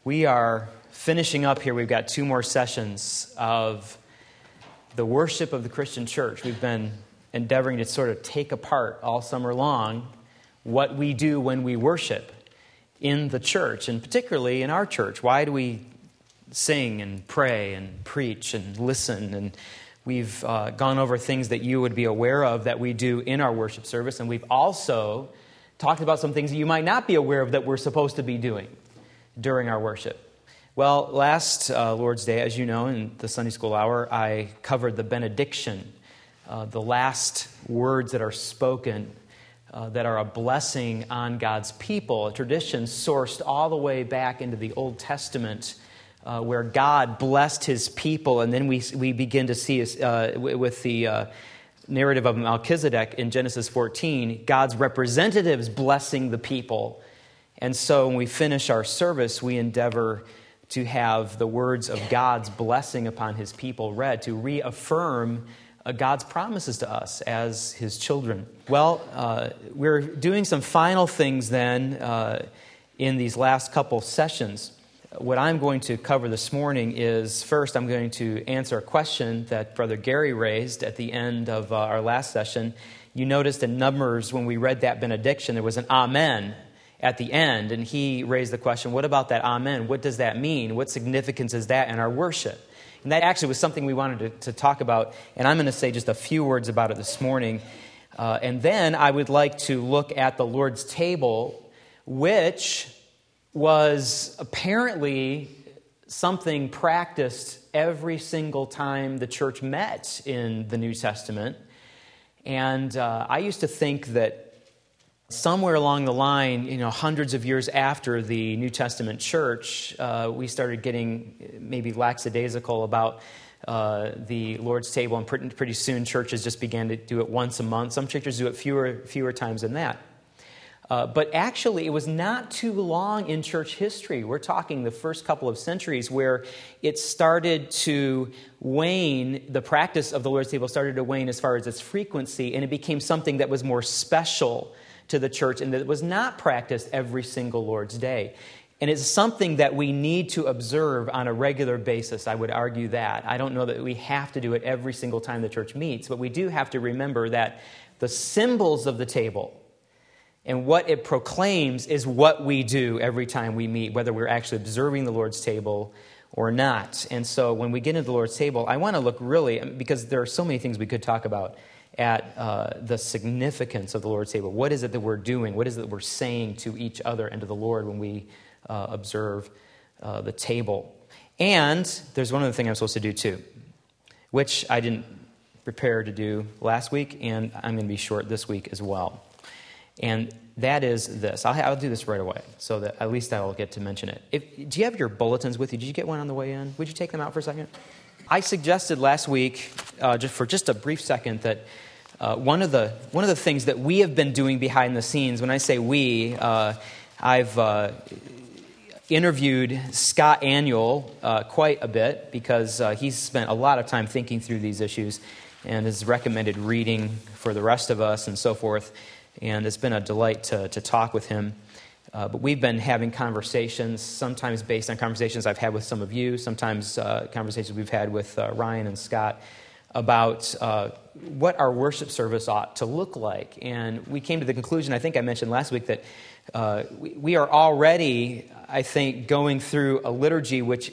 We are finishing up here. We've got 2 more sessions of the worship of the Christian church. We've been endeavoring to sort of take apart all summer long what we do when we worship in the church, and particularly in our church. Why do we sing and pray and preach and listen? And we've gone over things that you would be aware of that we do in our worship service, and we've also talked about some things that you might not be aware of that we're supposed to be doing during our worship. Well, last Lord's Day, as you know, in the Sunday school hour, I covered the benediction, the last words that are spoken that are a blessing on God's people, a tradition sourced all the way back into the Old Testament, where God blessed His people, and then we begin to see with the narrative of Melchizedek in Genesis 14, God's representatives blessing the people. And so when we finish our service, we endeavor to have the words of God's blessing upon His people read, to reaffirm God's promises to us as His children. Well, we're doing some final things then in these last couple sessions. What I'm going to cover this morning is, first, I'm going to answer a question that Brother Gary raised at the end of our last session. You noticed in Numbers, when we read that benediction, there was an amen at the end, and he raised the question, what about that amen? What does that mean? What significance is that in our worship? And that actually was something we wanted to talk about, and I'm going to say just a few words about it this morning. And then I would like to look at the Lord's table, which was apparently something practiced every single time the church met in the New Testament. And I used to think that somewhere along the line, hundreds of years after the New Testament church, we started getting maybe lackadaisical about the Lord's table, and pretty soon churches just began to do it once a month. Some churches do it fewer times than that. But actually, it was not too long in church history. We're talking the first couple of centuries where it started to wane, the practice of the Lord's table started to wane as far as its frequency, and it became something that was more special to the church and that was not practiced every single Lord's Day. And it's something that we need to observe on a regular basis, I would argue that. I don't know that we have to do it every single time the church meets, but we do have to remember that the symbols of the table and what it proclaims is what we do every time we meet, whether we're actually observing the Lord's table or not. And so when we get into the Lord's table, I want to look really, because there are so many things we could talk about, at the significance of the Lord's table. What is it that we're doing? What is it that we're saying to each other and to the Lord when we observe the table? And there's one other thing I'm supposed to do too, which I didn't prepare to do last week, and I'm going to be short this week as well. And that is this. I'll do this right away, so that at least I'll get to mention it. Do you have your bulletins with you? Did you get one on the way in? Would you take them out for a second? I suggested last week, just a brief second, that one of the things that we have been doing behind the scenes, when I say we, I've interviewed Scott Aniol quite a bit because he's spent a lot of time thinking through these issues and has recommended reading for the rest of us and so forth. And it's been a delight to talk with him. But we've been having conversations, sometimes based on conversations I've had with some of you, sometimes conversations we've had with Ryan and Scott about what our worship service ought to look like. And we came to the conclusion, I think I mentioned last week, that we are already, I think, going through a liturgy which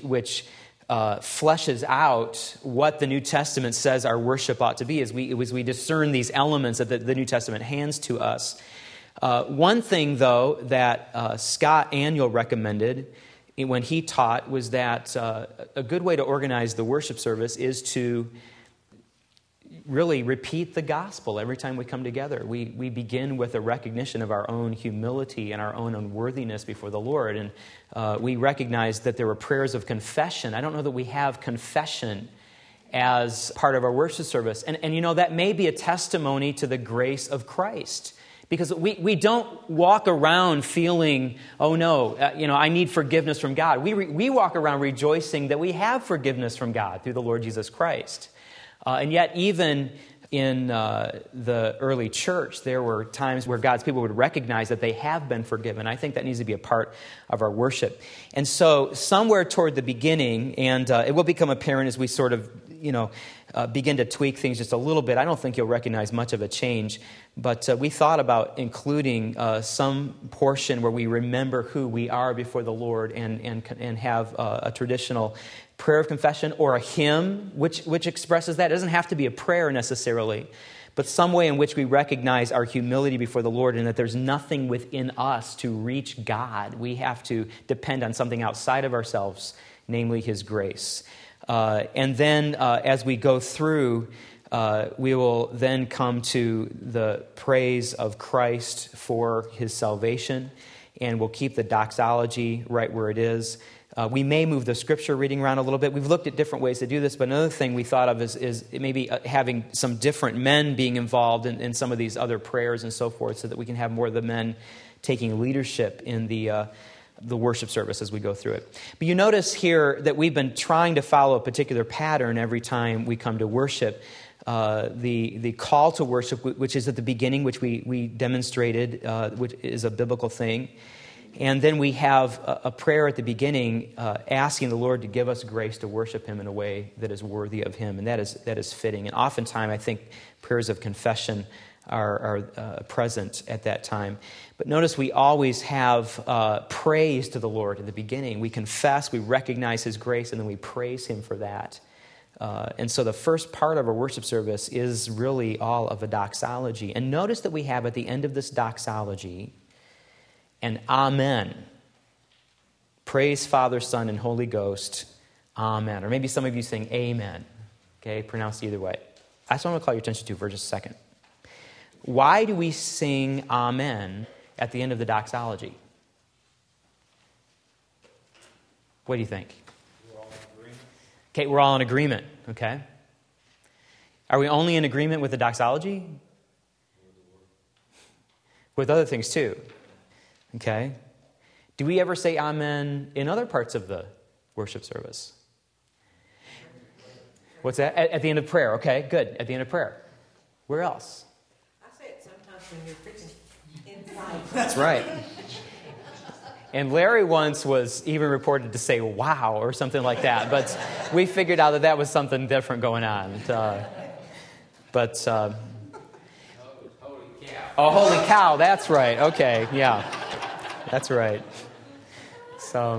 fleshes out what the New Testament says our worship ought to be as we discern these elements that the New Testament hands to us. One thing, though, that Scott Aniol recommended when he taught was that a good way to organize the worship service is to really repeat the gospel every time we come together. We begin with a recognition of our own humility and our own unworthiness before the Lord, and we recognize that there were prayers of confession. I don't know that we have confession as part of our worship service, and that may be a testimony to the grace of Christ. Because we don't walk around feeling, oh no, I need forgiveness from God. We walk around rejoicing that we have forgiveness from God through the Lord Jesus Christ. And yet even in the early church, there were times where God's people would recognize that they have been forgiven. I think that needs to be a part of our worship. And so somewhere toward the beginning, and it will become apparent as we sort of, begin to tweak things just a little bit. I don't think you'll recognize much of a change, but we thought about including some portion where we remember who we are before the Lord and have a traditional prayer of confession or a hymn which expresses that. It doesn't have to be a prayer necessarily, but some way in which we recognize our humility before the Lord and that there's nothing within us to reach God. We have to depend on something outside of ourselves, namely His grace. And then as we go through, we will then come to the praise of Christ for His salvation, and we'll keep the doxology right where it is. We may move the scripture reading around a little bit. We've looked at different ways to do this, but another thing we thought of is maybe having some different men being involved in some of these other prayers and so forth, so that we can have more of the men taking leadership in the worship service as we go through it. But you notice here that we've been trying to follow a particular pattern every time we come to worship. The call to worship, which is at the beginning, which we demonstrated, which is a biblical thing. And then we have a prayer at the beginning asking the Lord to give us grace to worship Him in a way that is worthy of Him. And that is fitting. And oftentimes I think prayers of confession are present at that time. But notice we always have praise to the Lord at the beginning. We confess, we recognize His grace, and then we praise Him for that. And so the first part of our worship service is really all of a doxology. And notice that we have at the end of this doxology an Amen. Praise Father, Son, and Holy Ghost. Amen. Or maybe some of you sing Amen. Okay, pronounced either way. That's what I want to call your attention to for just a second. Why do we sing Amen at the end of the doxology? What do you think? We're all in agreement. Okay, we're all in agreement. Okay. Are we only in agreement with the doxology? With other things too. Okay. Do we ever say Amen in other parts of the worship service? What's that? At the end of prayer. Okay, good. At the end of prayer. Where else? I say it sometimes when you're preaching inside. That's right. And Larry once was even reported to say, wow, or something like that. But we figured out that was something different going on. Holy cow. Oh, holy cow, that's right. Okay, yeah. That's right. So,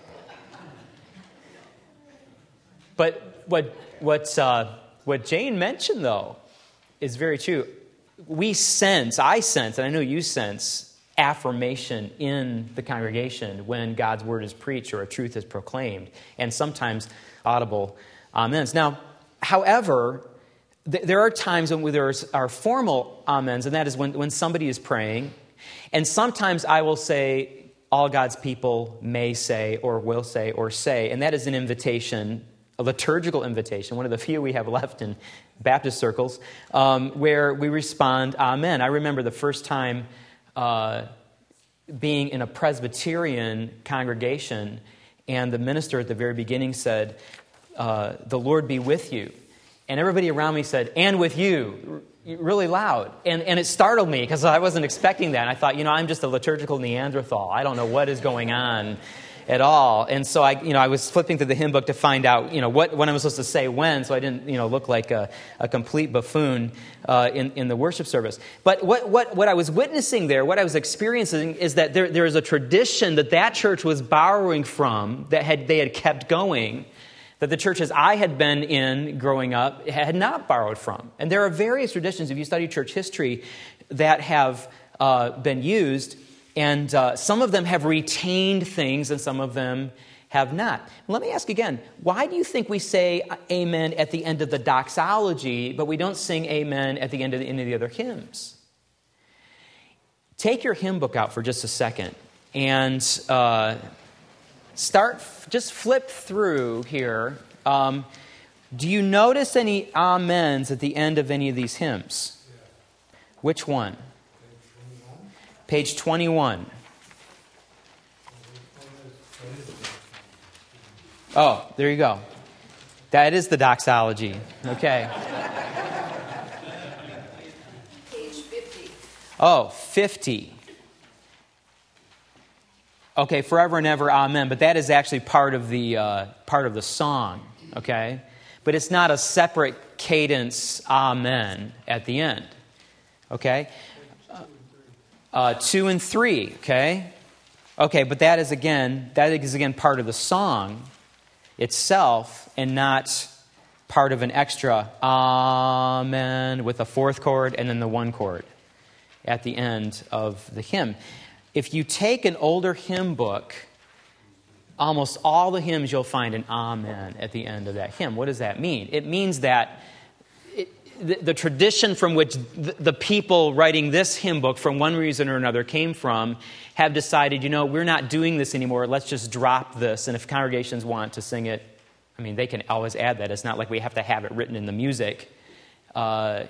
but what Jane mentioned, though, is very true. I sense, and I know you sense, affirmation in the congregation when God's word is preached or a truth is proclaimed, and sometimes audible amens. Now, however, there are times when there are formal amens, and that is when somebody is praying. And sometimes I will say, all God's people may say or will say or say, and that is an invitation, a liturgical invitation, one of the few we have left in Baptist circles, where we respond, Amen. I remember the first time being in a Presbyterian congregation, and the minister at the very beginning said, the Lord be with you. And everybody around me said, and with you, really loud. And it startled me because I wasn't expecting that. And I thought, I'm just a liturgical Neanderthal. I don't know what is going on at all. And so I was flipping through the hymn book to find out, what I'm supposed to say when, so I didn't, look like a complete buffoon in the worship service. But what I was witnessing there, what I was experiencing, is that there is a tradition that church was borrowing from, they had kept going, that the churches I had been in growing up had not borrowed from. And there are various traditions, if you study church history, that have been used, and some of them have retained things and some of them have not. Let me ask again, why do you think we say amen at the end of the doxology, but we don't sing amen at the end of any of the other hymns? Take your hymn book out for just a second and just flip through here. Do you notice any amens at the end of any of these hymns? Yeah. Which one? Page 21. Oh, there you go. That is the doxology. Okay. Oh, 50. Okay, forever and ever, amen. But that is actually part of the song, okay? But it's not a separate cadence, amen, at the end, okay? 2 and 3, okay? Okay, but that is again part of the song itself and not part of an extra amen with a fourth chord and then the one chord at the end of the hymn. If you take an older hymn book, almost all the hymns you'll find an amen at the end of that hymn. What does that mean? It means that the tradition from which the people writing this hymn book, from one reason or another, came from, have decided, we're not doing this anymore. Let's just drop this. And if congregations want to sing it, they can always add that. It's not like we have to have it written in the music. What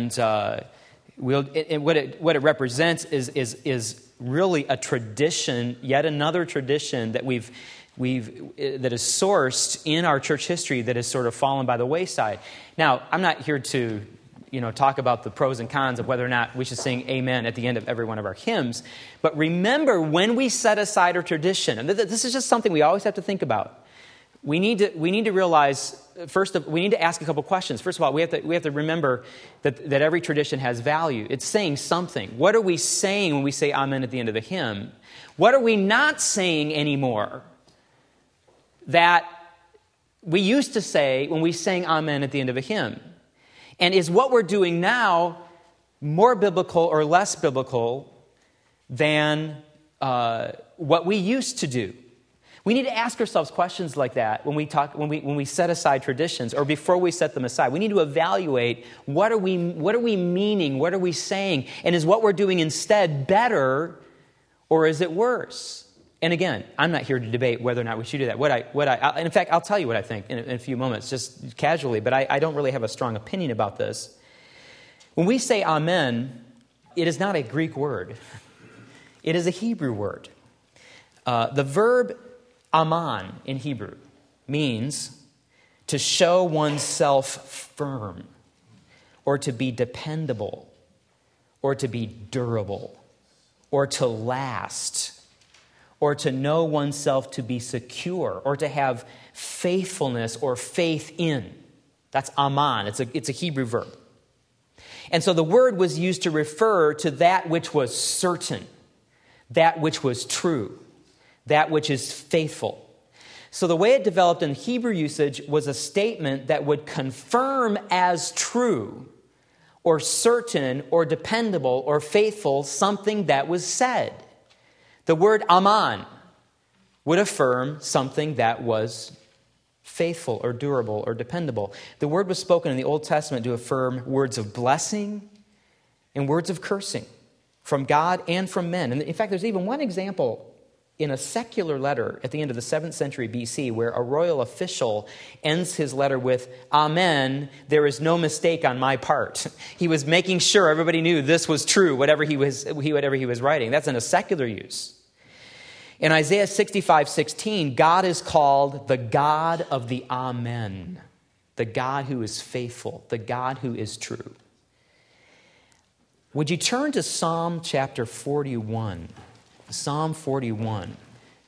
it represents is really a tradition, yet another tradition that that is sourced in our church history that has sort of fallen by the wayside. Now, I'm not here to, talk about the pros and cons of whether or not we should sing amen at the end of every one of our hymns. But remember, when we set aside our tradition, and this is just something we always have to think about. We need to realize, we need to ask a couple questions. First of all, we have to remember that every tradition has value. It's saying something. What are we saying when we say amen at the end of the hymn? What are we not saying anymore that we used to say when we sang amen at the end of a hymn? And is what we're doing now more biblical or less biblical than what we used to do? We need to ask ourselves questions like that when we set aside traditions or before we set them aside. We need to evaluate what are we meaning, what are we saying, and is what we're doing instead better or is it worse? And again, I'm not here to debate whether or not we should do that. In fact, I'll tell you what I think in a few moments, just casually, but I don't really have a strong opinion about this. When we say amen, it is not a Greek word. It is a Hebrew word. The verb aman in Hebrew means to show oneself firm, or to be dependable, or to be durable, or to last, or to know oneself to be secure, or to have faithfulness or faith in. That's aman. It's a Hebrew verb. And so the word was used to refer to that which was certain, that which was true, that which is faithful. So the way it developed in Hebrew usage was a statement that would confirm as true or certain or dependable or faithful something that was said. The word aman would affirm something that was faithful or durable or dependable. The word was spoken in the Old Testament to affirm words of blessing and words of cursing from God and from men. And in fact, there's even one example in a secular letter at the end of the 7th century BC where a royal official ends his letter with, "Amen, there is no mistake on my part." He was making sure everybody knew this was true, whatever he was writing. That's in a secular use. In Isaiah 65:16, God is called the God of the Amen, the God who is faithful, the God who is true. Would you turn to Psalm chapter 41? Psalm 41.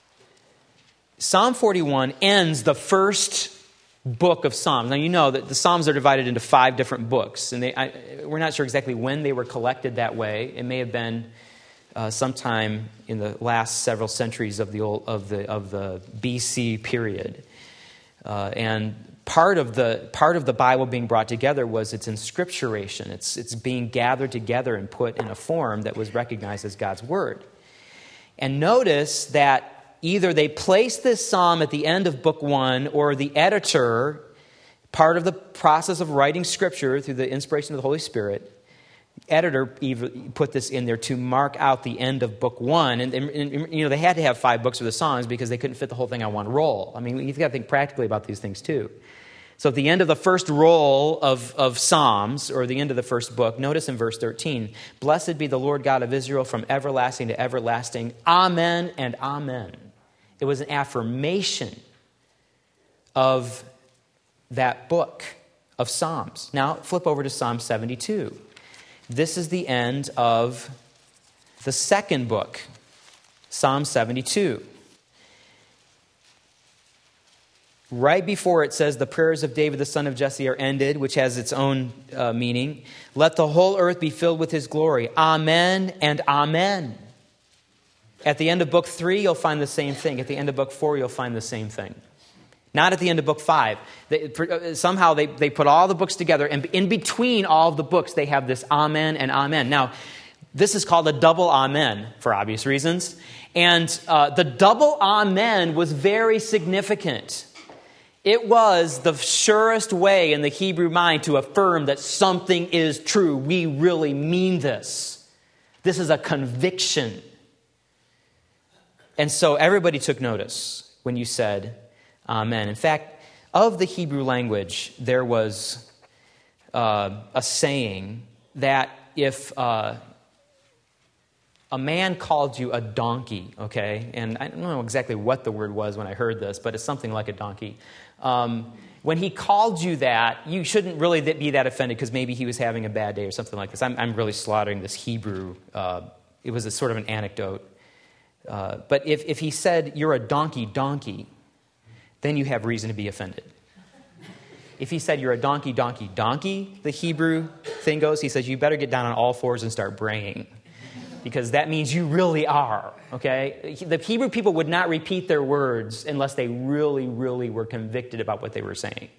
Psalm 41 ends the first book of Psalms. Now, you know that the Psalms are divided into 5 different books, and we're not sure exactly when they were collected that way. It may have been sometime in the last several centuries of the BC period. And part of the Bible being brought together was its inscripturation. It's being gathered together and put in a form that was recognized as God's Word. And notice that either they placed this psalm at the end of book 1, or the editor, part of the process of writing Scripture through the inspiration of the Holy Spirit, editor put this in there to mark out the end of book 1. And they had to have 5 books of the Psalms because they couldn't fit the whole thing on one roll. You've got to think practically about these things too. So at the end of the first roll of Psalms, or the end of the first book, notice in verse 13, "Blessed be the Lord God of Israel from everlasting to everlasting. Amen and amen." It was an affirmation of that book of Psalms. Now flip over to Psalm 72. This is the end of the second book, Psalm 72. Right before it says, the prayers of David, the son of Jesse, are ended, which has its own meaning. Let the whole earth be filled with his glory. Amen and amen. At the end of book 3, you'll find the same thing. At the end of book 4, you'll find the same thing. Not at the end of book 5. Somehow they put all the books together, and in between all of the books, they have this amen and amen. Now, this is called a double amen for obvious reasons. And the double amen was very significant. It was the surest way in the Hebrew mind to affirm that something is true. We really mean this. This is a conviction. And so everybody took notice when you said amen. In fact, of the Hebrew language, there was a saying that if a man called you a donkey, okay, and I don't know exactly what the word was when I heard this, but it's something like a donkey. When he called you that, you shouldn't really be that offended because maybe he was having a bad day or something like this. I'm really slaughtering this Hebrew. It was a sort of an anecdote. But if he said, you're a donkey, then you have reason to be offended. If he said, you're a donkey, the Hebrew thing goes, he says, you better get down on all fours and start braying. Because that means you really are, okay? The Hebrew people would not repeat their words unless they really, really were convicted about what they were saying.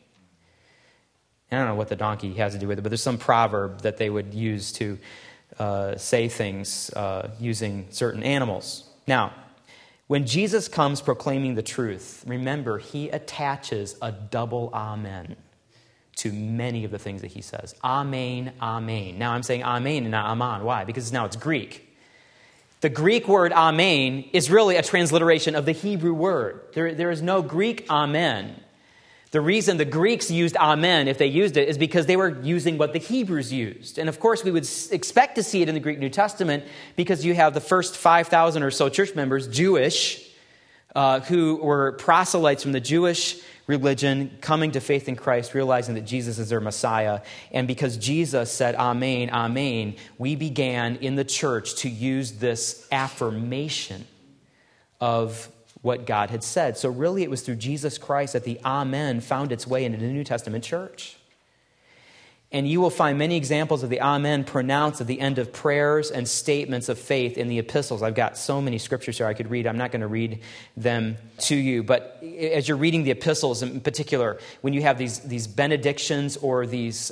I don't know what the donkey has to do with it, but there's some proverb that they would use to say things using certain animals. Now, when Jesus comes proclaiming the truth, remember, he attaches a double amen to many of the things that he says. Amen, amen. Now, I'm saying amen and not amen. Why? Because now it's Greek. The Greek word amen is really a transliteration of the Hebrew word. There is no Greek amen. The reason the Greeks used amen, if they used it, is because they were using what the Hebrews used. And of course, we would expect to see it in the Greek New Testament because you have the first 5,000 or so church members, Jewish, who were proselytes from the Jewish religion, coming to faith in Christ, realizing that Jesus is their Messiah. And because Jesus said, amen, amen, we began in the church to use this affirmation of what God had said. So really it was through Jesus Christ that the amen found its way into the New Testament church. And you will find many examples of the amen pronounced at the end of prayers and statements of faith in the epistles. I've got so many scriptures here I could read. I'm not going to read them to you. But as you're reading the epistles in particular, when you have these benedictions or these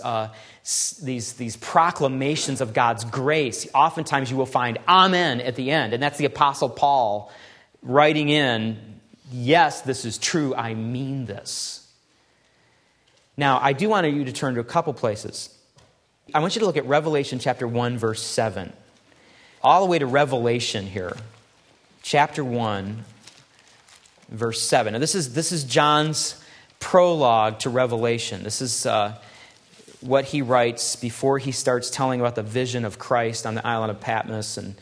proclamations of God's grace, oftentimes you will find amen at the end. And that's the Apostle Paul writing in, yes, this is true. I mean this. Now, I do want you to turn to a couple places. I want you to look at Revelation chapter 1, verse 7. All the way to Revelation here. Chapter 1, verse 7. Now, this is John's prologue to Revelation. This is what he writes before he starts telling about the vision of Christ on the island of Patmos. And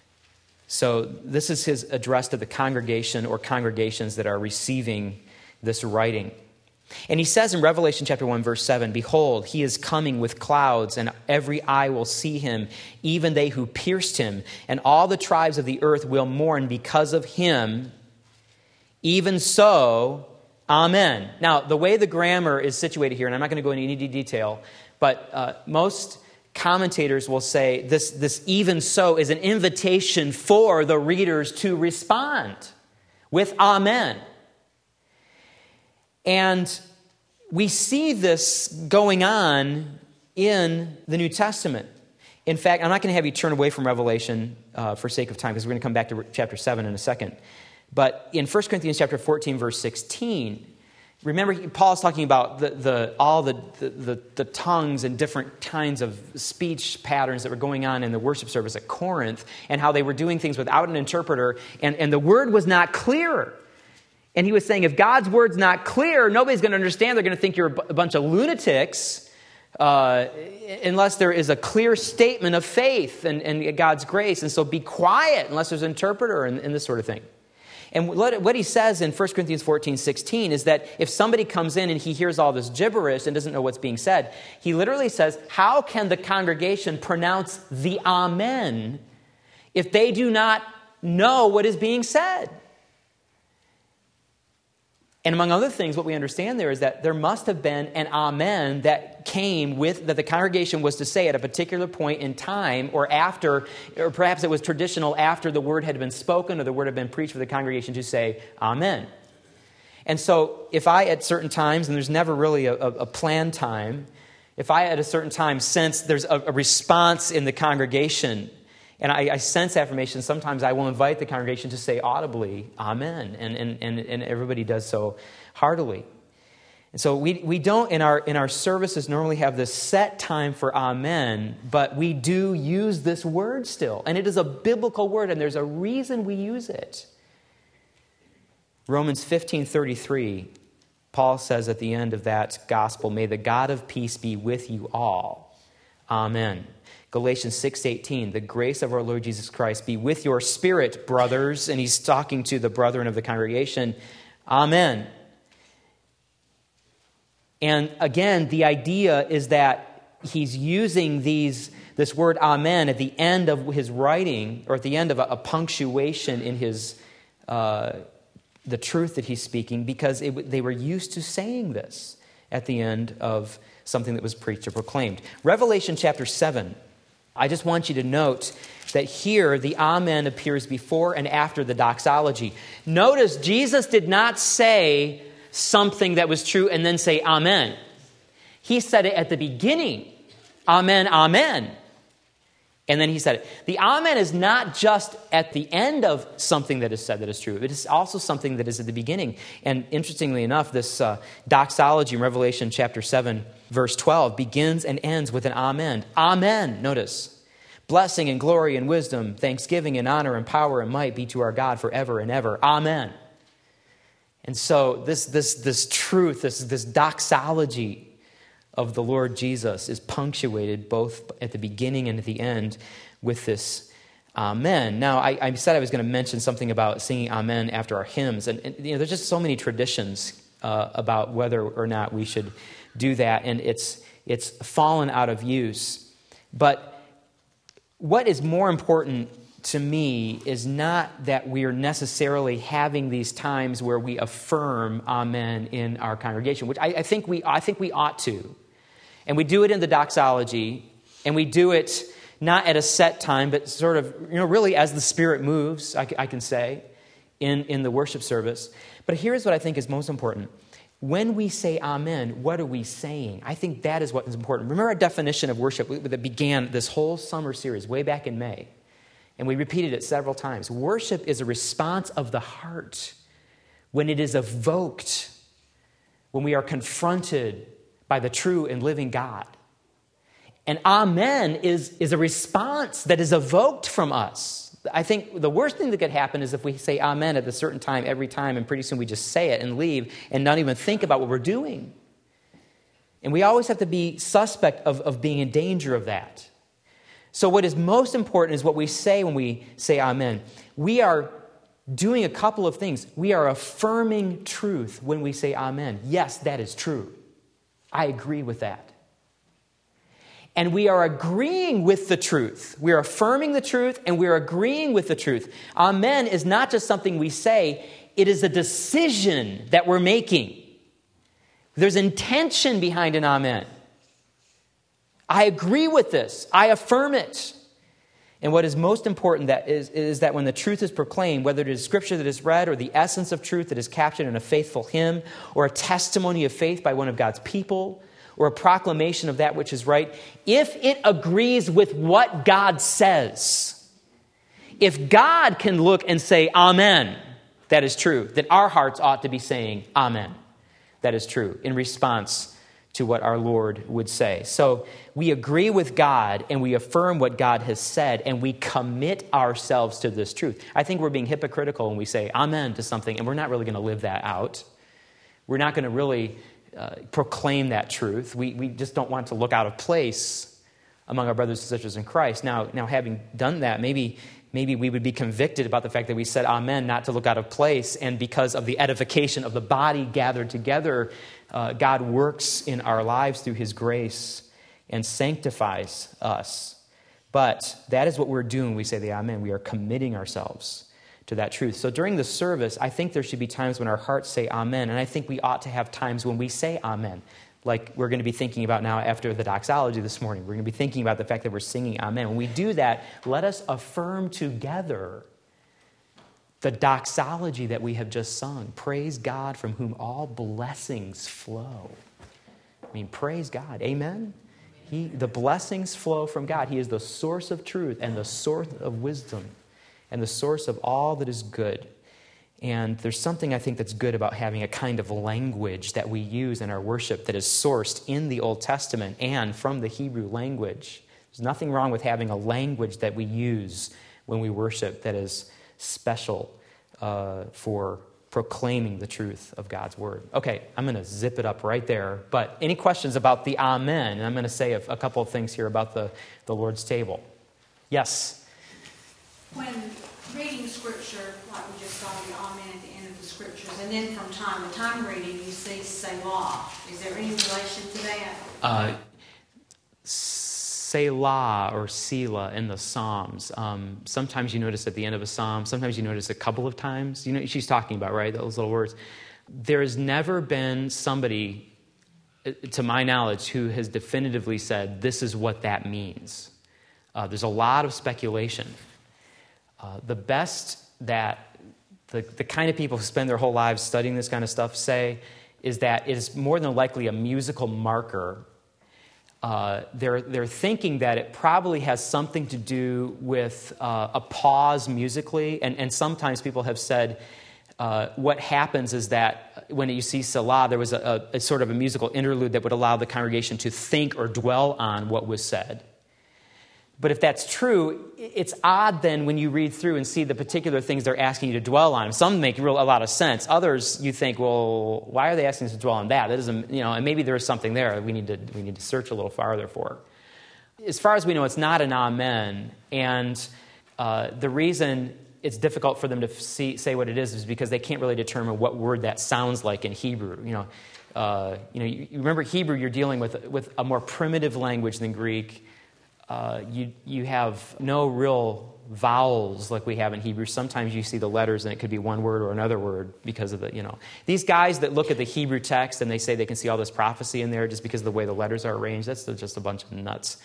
so this is his address to the congregation or congregations that are receiving this writing. And he says in Revelation chapter 1, verse 7, behold, he is coming with clouds, and every eye will see him, even they who pierced him, and all the tribes of the earth will mourn because of him. Even so, amen. Now, the way the grammar is situated here, and I'm not going to go into any detail, but most commentators will say this even so is an invitation for the readers to respond with amen. And we see this going on in the New Testament. In fact, I'm not going to have you turn away from Revelation for sake of time, because we're going to come back to chapter 7 in a second. But in 1 Corinthians chapter 14, verse 16, remember Paul's talking about all the tongues and different kinds of speech patterns that were going on in the worship service at Corinth, and how they were doing things without an interpreter, and the word was not clear. And he was saying, if God's word's not clear, nobody's going to understand. They're going to think you're a bunch of lunatics unless there is a clear statement of faith and God's grace. And so be quiet unless there's an interpreter and this sort of thing. And what he says in 1 Corinthians 14, 16 is that if somebody comes in and he hears all this gibberish and doesn't know what's being said, he literally says, how can the congregation pronounce the amen if they do not know what is being said? And among other things, what we understand there is that there must have been an amen that came with, that the congregation was to say at a particular point in time or after, or perhaps it was traditional after the word had been spoken or the word had been preached for the congregation to say amen. And so if I at certain times, and there's never really a planned time, if I at a certain time sense there's a response in the congregation, and I sense affirmation, sometimes I will invite the congregation to say audibly, amen, and everybody does so heartily. And so we don't, in our services, normally have this set time for amen, but we do use this word still. And it is a biblical word, and there's a reason we use it. Romans 15:33, Paul says at the end of that gospel, may the God of peace be with you all. Amen. Galatians 6:18, the grace of our Lord Jesus Christ be with your spirit, brothers. And he's talking to the brethren of the congregation. Amen. And again, the idea is that he's using this word amen at the end of his writing, or at the end of a punctuation in his the truth that he's speaking, because they were used to saying this at the end of something that was preached or proclaimed. Revelation chapter 7. I just want you to note that here the amen appears before and after the doxology. Notice Jesus did not say something that was true and then say amen. He said it at the beginning. Amen, amen. And then he said it. The amen is not just at the end of something that is said that is true. It is also something that is at the beginning. And interestingly enough, this doxology in Revelation chapter 7, verse 12, begins and ends with an amen. Amen, notice. Blessing and glory and wisdom, thanksgiving and honor and power and might be to our God forever and ever. Amen. And so this truth, this doxology of the Lord Jesus is punctuated both at the beginning and at the end with this amen. Now, I said I was going to mention something about singing amen after our hymns. And there's just so many traditions about whether or not we should do that. And it's fallen out of use. But what is more important to me is not that we are necessarily having these times where we affirm amen in our congregation, which I think we ought to. And we do it in the doxology, and we do it not at a set time, but sort of, really as the Spirit moves, I can say, in the worship service. But here's what I think is most important. When we say amen, what are we saying? I think that is what is important. Remember our definition of worship that began this whole summer series way back in May. And we repeated it several times. Worship is a response of the heart when it is evoked, when we are confronted by the true and living God. And amen is a response that is evoked from us. I think the worst thing that could happen is if we say amen at a certain time every time, and pretty soon we just say it and leave and not even think about what we're doing. And we always have to be suspect of being in danger of that. So what is most important is what we say when we say amen. We are doing a couple of things. We are affirming truth when we say amen. Yes, that is true. I agree with that. And we are agreeing with the truth. We are affirming the truth, and we are agreeing with the truth. Amen is not just something we say. It is a decision that we're making. There's intention behind an amen. I agree with this. I affirm it. And what is most important is that when the truth is proclaimed, whether it is scripture that is read or the essence of truth that is captured in a faithful hymn or a testimony of faith by one of God's people or a proclamation of that which is right, if it agrees with what God says, if God can look and say, amen, that is true, then our hearts ought to be saying, amen, that is true, in response to what our Lord would say. So we agree with God and we affirm what God has said and we commit ourselves to this truth. I think we're being hypocritical when we say amen to something and we're not really going to live that out. We're not going to really proclaim that truth. We just don't want to look out of place among our brothers and sisters in Christ. Now having done that, maybe we would be convicted about the fact that we said amen not to look out of place, and because of the edification of the body gathered together, God works in our lives through his grace and sanctifies us. But that is what we're doing when we say the amen. We are committing ourselves to that truth. So during the service, I think there should be times when our hearts say amen, and I think we ought to have times when we say amen, like we're going to be thinking about now after the doxology this morning. We're going to be thinking about the fact that we're singing amen. When we do that, let us affirm together the doxology that we have just sung. Praise God from whom all blessings flow. I mean, praise God. Amen? The blessings flow from God. He is the source of truth and the source of wisdom and the source of all that is good. And there's something I think that's good about having a kind of language that we use in our worship that is sourced in the Old Testament and from the Hebrew language. There's nothing wrong with having a language that we use when we worship that is special for proclaiming the truth of God's word. Okay, I'm going to zip it up right there. But any questions about the amen? And I'm going to say a couple of things here about the Lord's table. Yes? When reading scripture, like we just saw the amen at the end of the scriptures, and then from time to time reading, you see Selah. Is there any relation to that? Selah or Selah in the Psalms. Sometimes you notice at the end of a psalm. Sometimes you notice a couple of times. You know, she's talking about, right, those little words. There has never been somebody, to my knowledge, who has definitively said, this is what that means. There's a lot of speculation. The best that the kind of people who spend their whole lives studying this kind of stuff say is that it is more than likely a musical marker. They're thinking that it probably has something to do with a pause musically, and sometimes people have said what happens is that when you see Selah, there was a sort of a musical interlude that would allow the congregation to think or dwell on what was said. But if that's true, it's odd then when you read through and see the particular things they're asking you to dwell on. Some make a lot of sense. Others, you think, well, why are they asking us to dwell on that? That doesn't, and maybe there is something there we need to search a little farther for. As far as we know, it's not an amen, and the reason it's difficult for them to say what it is because they can't really determine what word that sounds like in Hebrew. You remember Hebrew, you're dealing with a more primitive language than Greek. You have no real vowels like we have in Hebrew. Sometimes you see the letters and it could be one word or another word because of the, These guys that look at the Hebrew text and they say they can see all this prophecy in there just because of the way the letters are arranged, that's just a bunch of nuts.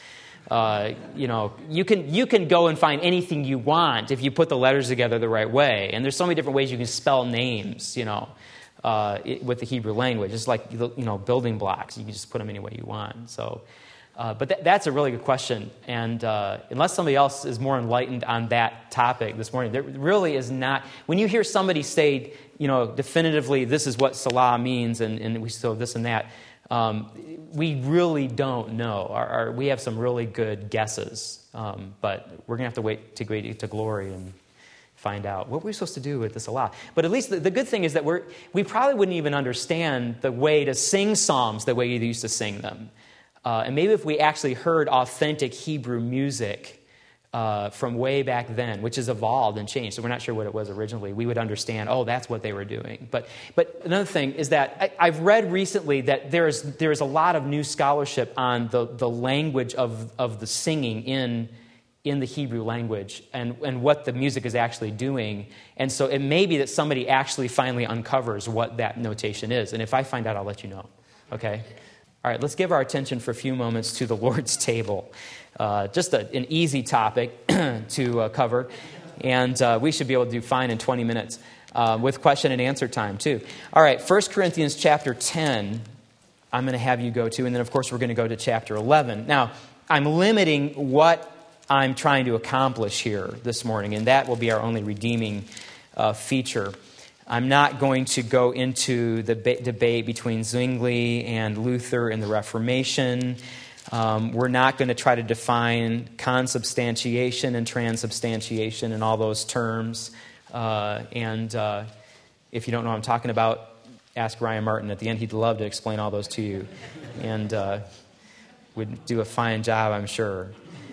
You can go and find anything you want if you put the letters together the right way. And there's so many different ways you can spell names, with the Hebrew language. It's like, building blocks. You can just put them any way you want. So... But that's a really good question, and unless somebody else is more enlightened on that topic this morning, there really is not. When you hear somebody say, definitively, this is what Selah means, and we still this and that, we really don't know. We have some really good guesses, but we're going to have to wait to glory and find out what we're supposed to do with this Selah. But at least the good thing is that we probably wouldn't even understand the way to sing psalms the way you used to sing them. And maybe if we actually heard authentic Hebrew music from way back then, which has evolved and changed, so we're not sure what it was originally, we would understand, that's what they were doing. But another thing is that I've read recently that there is a lot of new scholarship on the language of the singing in the Hebrew language and what the music is actually doing. And so it may be that somebody actually finally uncovers what that notation is. And if I find out, I'll let you know. Okay? All right, let's give our attention for a few moments to the Lord's table. Just an easy topic to cover, and we should be able to do fine in 20 minutes with question and answer time, too. All right, 1 Corinthians chapter 10, I'm going to have you go to, and then, of course, we're going to go to chapter 11. Now, I'm limiting what I'm trying to accomplish here this morning, and that will be our only redeeming feature. I'm not going to go into the debate between Zwingli and Luther in the Reformation. We're not going to try to define consubstantiation and transubstantiation and all those terms. And if you don't know what I'm talking about, ask Ryan Martin. At the end, he'd love to explain all those to you. And would do a fine job, I'm sure.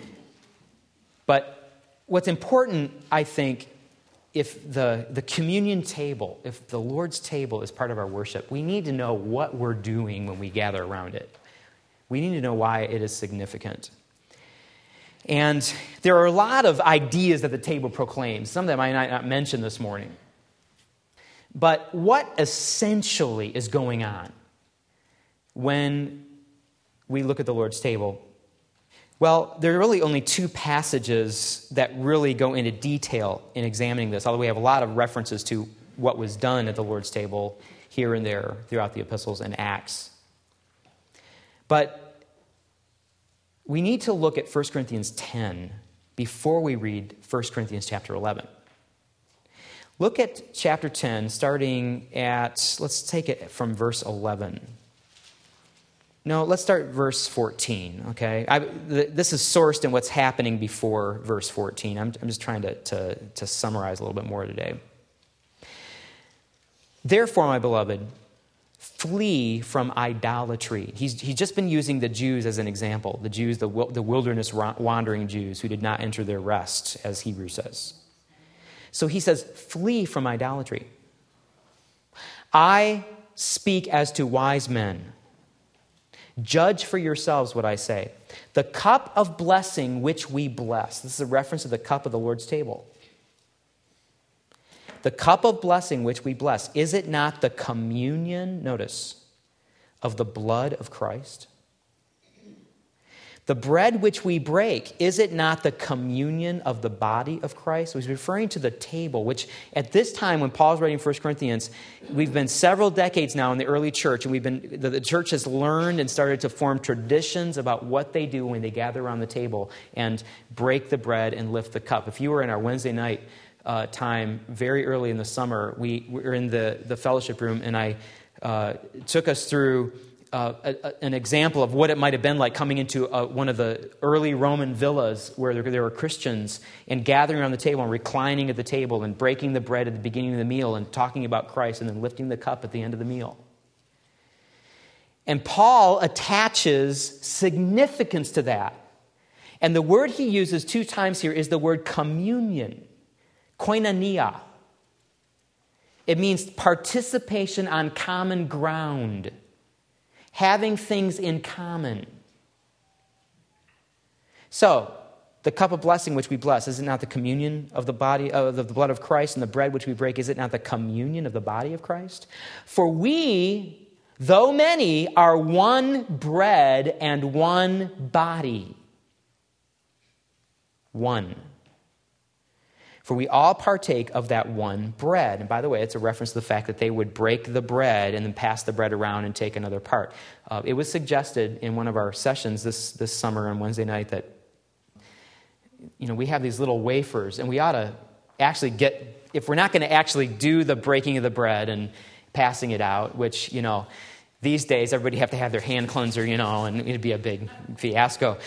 But what's important, I think, if the communion table, if the Lord's table is part of our worship, we need to know what we're doing when we gather around it. We need to know why it is significant. And there are a lot of ideas that the table proclaims, some that I might not mention this morning. But what essentially is going on when we look at the Lord's table? Well, there are really only two passages that really go into detail in examining this, although we have a lot of references to what was done at the Lord's table here and there throughout the epistles and Acts. But we need to look at 1 Corinthians 10 before we read 1 Corinthians chapter 11. Look at chapter 10, starting at, let's take it from verse 11. No, let's start verse 14, okay? This is sourced in what's happening before verse 14. I'm just trying to summarize a little bit more today. Therefore, my beloved, flee from idolatry. He's just been using the Jews as an example. The Jews, the wilderness wandering Jews who did not enter their rest, as Hebrews says. So he says, flee from idolatry. I speak as to wise men. Judge for yourselves what I say. The cup of blessing which we bless. This is a reference to the cup of the Lord's table. The cup of blessing which we bless, is it not the communion, notice, of the blood of Christ? The bread which we break, is it not the communion of the body of Christ? So he's referring to the table, which at this time when Paul's writing 1 Corinthians, we've been several decades now in the early church, and the church has learned and started to form traditions about what they do when they gather around the table and break the bread and lift the cup. If you were in our Wednesday night time very early in the summer, we were in the fellowship room, and I took us through an example of what it might have been like coming into one of the early Roman villas where there were Christians and gathering around the table and reclining at the table and breaking the bread at the beginning of the meal and talking about Christ and then lifting the cup at the end of the meal. And Paul attaches significance to that. And the word he uses 2 times here is the word communion, koinonia. It means participation on common ground. Having things in common. So, the cup of blessing which we bless, is it not the communion of the body of the blood of Christ, and the bread which we break, is it not the communion of the body of Christ? For we, though many, are one bread and one body. One. For we all partake of that one bread. And by the way, it's a reference to the fact that they would break the bread and then pass the bread around and take another part. It was suggested in one of our sessions this summer on Wednesday night that, we have these little wafers, and we ought to actually if we're not going to actually do the breaking of the bread and passing it out, which, these days everybody have to have their hand cleanser, and it'd be a big fiasco.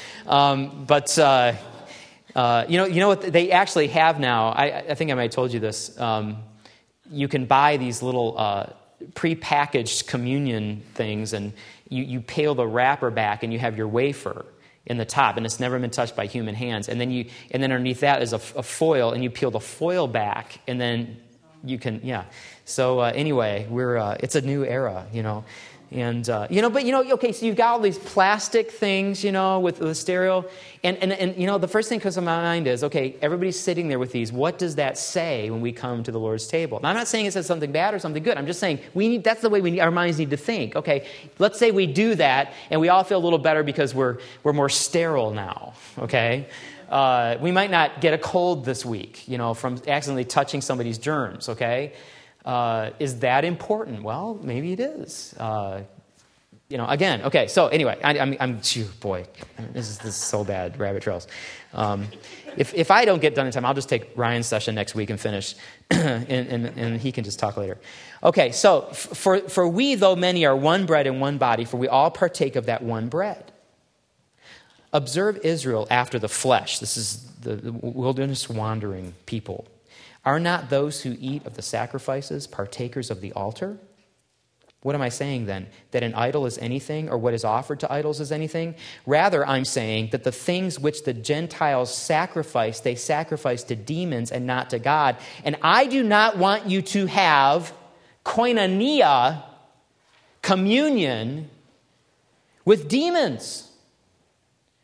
You know what they actually have now? I think I might have told you this. You can buy these little pre-packaged communion things, and you peel the wrapper back, and you have your wafer in the top, and it's never been touched by human hands. And then underneath that is a foil, and you peel the foil back, and then you can, yeah. So anyway, it's a new era, And, okay, so you've got all these plastic things, with the stereo. And the first thing that comes to my mind is, okay, everybody's sitting there with these. What does that say when we come to the Lord's table? Now, I'm not saying it says something bad or something good. I'm just saying that's the way our minds need to think. Okay, let's say we do that, and we all feel a little better because we're more sterile now, okay? We might not get a cold this week, from accidentally touching somebody's germs, okay? Is that important? Well, maybe it is. Again, okay. So anyway, boy, this is so bad. Rabbit trails. If I don't get done in time, I'll just take Ryan's session next week and finish, and he can just talk later. Okay. So for we, though many, are one bread and one body, for we all partake of that one bread. Observe Israel after the flesh. This is the wilderness wandering people. Are not those who eat of the sacrifices partakers of the altar? What am I saying then? That an idol is anything, or what is offered to idols is anything? Rather, I'm saying that the things which the Gentiles sacrifice, they sacrifice to demons and not to God. And I do not want you to have koinonia, communion, with demons.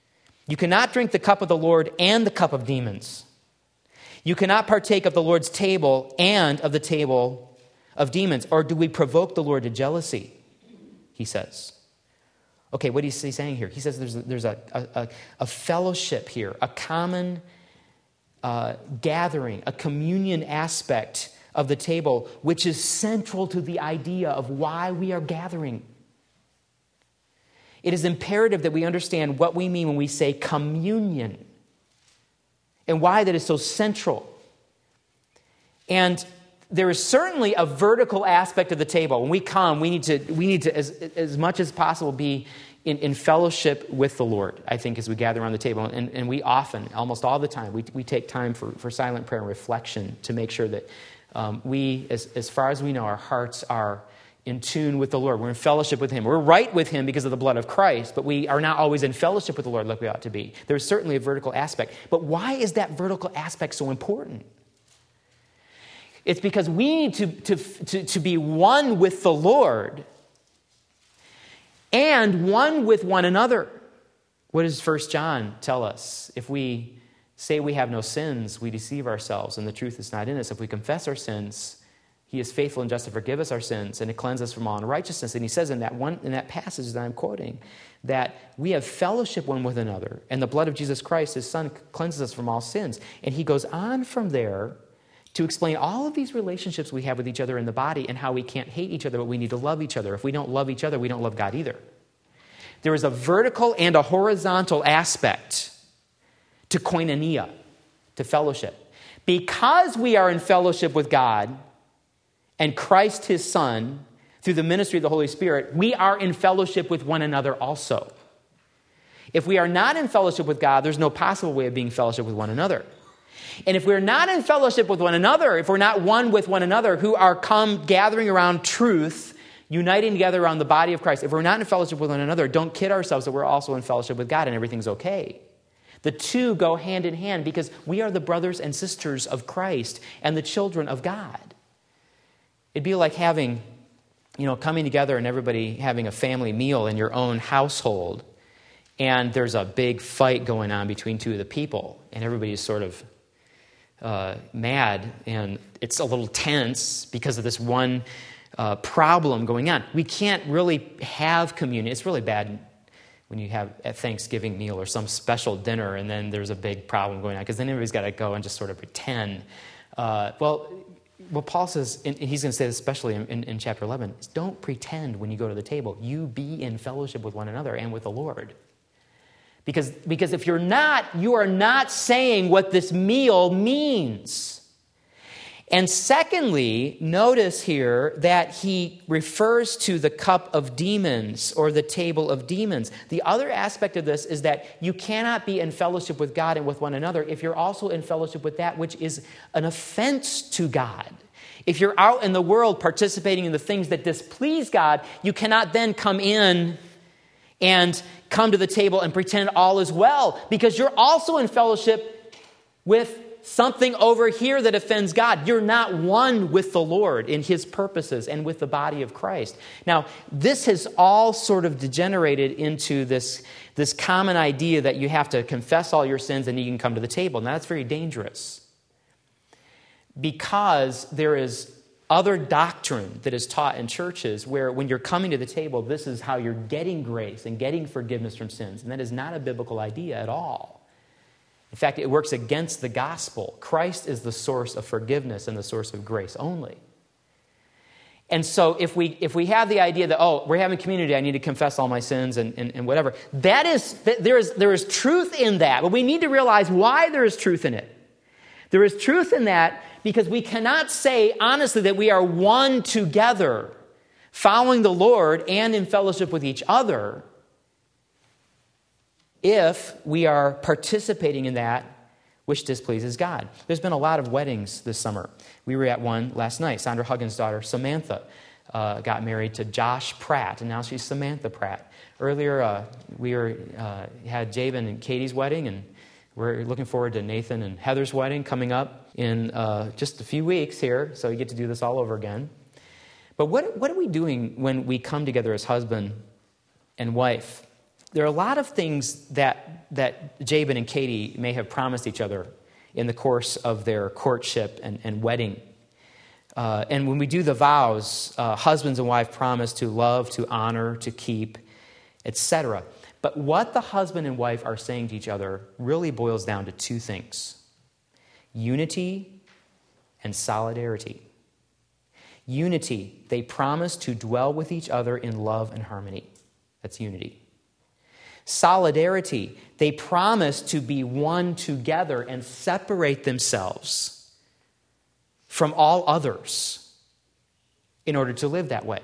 You cannot drink the cup of the Lord and the cup of demons. You cannot partake of the Lord's table and of the table of demons. Or do we provoke the Lord to jealousy? He says. Okay, what is he saying here? He says there's a fellowship here, a common gathering, a communion aspect of the table, which is central to the idea of why we are gathering. It is imperative that we understand what we mean when we say communion and why that is so central. And there is certainly a vertical aspect of the table. When we come, we need to as much as possible be in fellowship with the Lord, I think, as we gather around the table. And we often, almost all the time, we take time for silent prayer and reflection to make sure that we, as far as we know, our hearts are in tune with the Lord. We're in fellowship with Him. We're right with Him because of the blood of Christ, but we are not always in fellowship with the Lord like we ought to be. There's certainly a vertical aspect. But why is that vertical aspect so important? It's because we need to be one with the Lord and one with one another. What does 1 John tell us? If we say we have no sins, we deceive ourselves and the truth is not in us. If we confess our sins, He is faithful and just to forgive us our sins and to cleanse us from all unrighteousness. And he says in that passage that I'm quoting, that we have fellowship one with another, and the blood of Jesus Christ, His Son, cleanses us from all sins. And he goes on from there to explain all of these relationships we have with each other in the body and how we can't hate each other, but we need to love each other. If we don't love each other, we don't love God either. There is a vertical and a horizontal aspect to koinonia, to fellowship. Because we are in fellowship with God and Christ His Son, through the ministry of the Holy Spirit, we are in fellowship with one another also. If we are not in fellowship with God, there's no possible way of being in fellowship with one another. And if we're not in fellowship with one another, if we're not one with one another who are gathering around truth, uniting together around the body of Christ, if we're not in fellowship with one another, don't kid ourselves that we're also in fellowship with God and everything's okay. The two go hand in hand because we are the brothers and sisters of Christ and the children of God. It'd be like having, coming together and everybody having a family meal in your own household, and there's a big fight going on between two of the people, and everybody's sort of mad, and it's a little tense because of this one problem going on. We can't really have communion. It's really bad when you have a Thanksgiving meal or some special dinner, and then there's a big problem going on, because then everybody's got to go and just sort of pretend. What Paul says, and he's going to say this especially in chapter 11, is don't pretend when you go to the table. You be in fellowship with one another and with the Lord. Because if you're not, you are not saying what this meal means. And secondly, notice here that he refers to the cup of demons or the table of demons. The other aspect of this is that you cannot be in fellowship with God and with one another if you're also in fellowship with that which is an offense to God. If you're out in the world participating in the things that displease God, you cannot then come in and come to the table and pretend all is well, because you're also in fellowship with something over here that offends God. You're not one with the Lord in His purposes and with the body of Christ. Now, this has all sort of degenerated into this common idea that you have to confess all your sins and you can come to the table. Now, that's very dangerous, because there is other doctrine that is taught in churches where when you're coming to the table, this is how you're getting grace and getting forgiveness from sins. And that is not a biblical idea at all. In fact, it works against the gospel. Christ is the source of forgiveness and the source of grace only. And so if we have the idea that, we're having community, I need to confess all my sins and whatever, there is truth in that. But we need to realize why there is truth in it. There is truth in that because we cannot say honestly that we are one together, following the Lord and in fellowship with each other, if we are participating in that which displeases God. There's been a lot of weddings this summer. We were at one last night. Sandra Huggins' daughter, Samantha, got married to Josh Pratt, and now she's Samantha Pratt. Earlier, we had Javen and Katie's wedding, and we're looking forward to Nathan and Heather's wedding coming up in just a few weeks here, so you get to do this all over again. But what are we doing when we come together as husband and wife? there are a lot of things that Jabin and Katie may have promised each other in the course of their courtship and wedding. And when we do the vows, husbands and wife promise to love, to honor, to keep, etc. But what the husband and wife are saying to each other really boils down to two things: unity and solidarity. Unity, they promise to dwell with each other in love and harmony. That's unity. Solidarity, they promise to be one together and separate themselves from all others in order to live that way.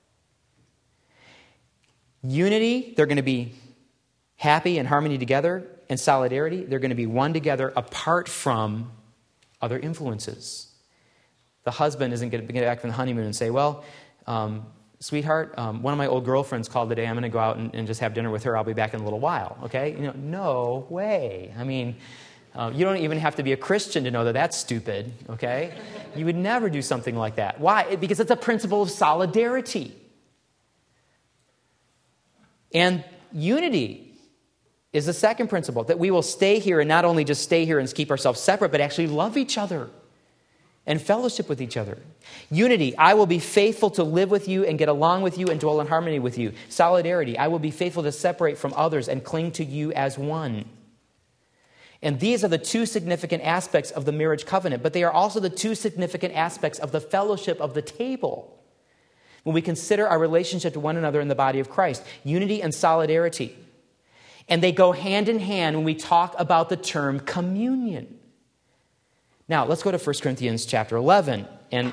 Unity, they're going to be happy and harmony together, and solidarity, they're going to be one together apart from other influences. The husband isn't going to get back from the honeymoon and say, well, sweetheart, one of my old girlfriends called today. I'm going to go out and just have dinner with her. I'll be back in a little while, okay? No way. I mean, you don't even have to be a Christian to know that that's stupid, okay? You would never do something like that. Why? Because it's a principle of solidarity. And unity is the second principle, that we will stay here and not only just stay here and keep ourselves separate, but actually love each other and fellowship with each other. Unity, I will be faithful to live with you and get along with you and dwell in harmony with you. Solidarity, I will be faithful to separate from others and cling to you as one. And these are the two significant aspects of the marriage covenant, but they are also the two significant aspects of the fellowship of the table. When we consider our relationship to one another in the body of Christ, unity and solidarity. And they go hand in hand when we talk about the term communion. Now, let's go to 1 Corinthians chapter 11 and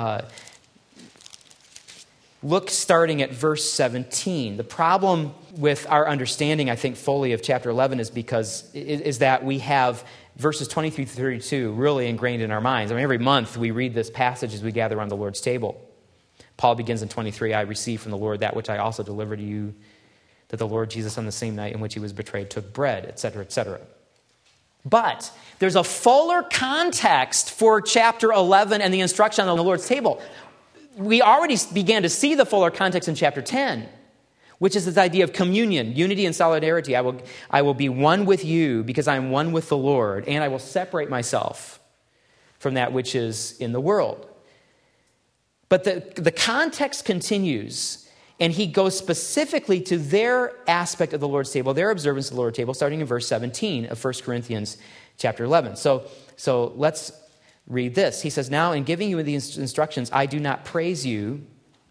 look starting at verse 17. The problem with our understanding, I think, fully of chapter 11 is that we have verses 23 through 32 really ingrained in our minds. I mean, every month we read this passage as we gather around the Lord's table. Paul begins in 23, I received from the Lord that which I also delivered to you, that the Lord Jesus on the same night in which he was betrayed took bread, etc., etc. But there's a fuller context for chapter 11 and the instruction on the Lord's table. We already began to see the fuller context in chapter 10, which is this idea of communion, unity and solidarity. I will be one with you because I am one with the Lord, and I will separate myself from that which is in the world. But the context continues, and he goes specifically to their aspect of the Lord's table, their observance of the Lord's table, starting in verse 17 of 1 Corinthians chapter 11. So let's read this. He says, now in giving you these instructions, I do not praise you,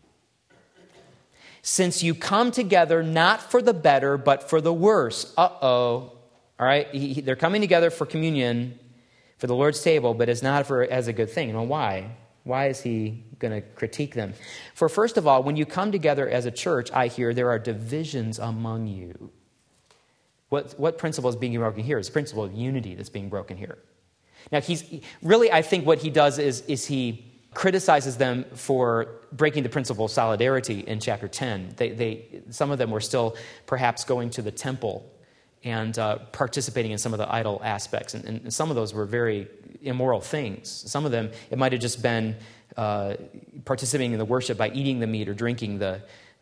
since you come together not for the better, but for the worse. All right? They're coming together for communion, for the Lord's table, but it's not as a good thing. You know, why? Why is he going to critique them? For first of all, when you come together as a church, I hear there are divisions among you. What principle is being broken here? It's the principle of unity that's being broken here. Now, I think what he does is he criticizes them for breaking the principle of solidarity in chapter 10. Some of them were still perhaps going to the temple and participating in some of the idol aspects. And some of those were very immoral things. Some of them, it might have just been participating in the worship by eating the meat or drinking the